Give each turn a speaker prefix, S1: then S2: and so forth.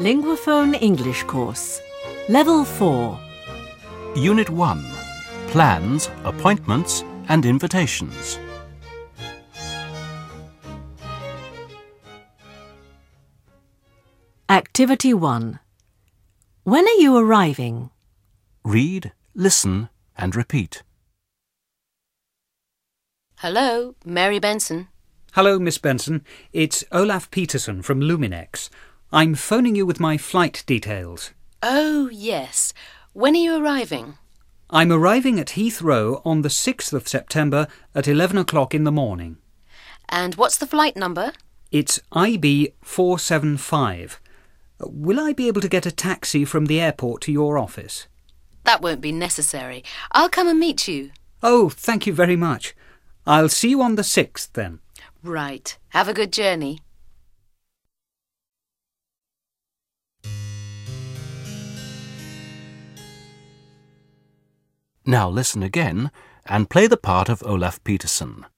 S1: Linguaphone English Course, Level 4.
S2: Unit 1. Plans, Appointments and Invitations.
S1: Activity 1. When are you arriving?
S2: Read, listen and repeat.
S3: Hello, Mary Benson.
S4: Hello, Miss Benson. It's Olaf Peterson from Luminex. I'm phoning you with my flight details.
S3: Oh, yes. When are you arriving?
S4: I'm arriving at Heathrow on the 6th of September at 11 o'clock in the morning.
S3: And what's the flight number?
S4: It's IB 475. Will I be able to get a taxi from the airport to your office?
S3: That won't be necessary. I'll come and meet you.
S4: Oh, thank you very much. I'll see you on the 6th then.
S3: Right. Have a good journey.
S2: Now listen again and play the part of Olaf Peterson.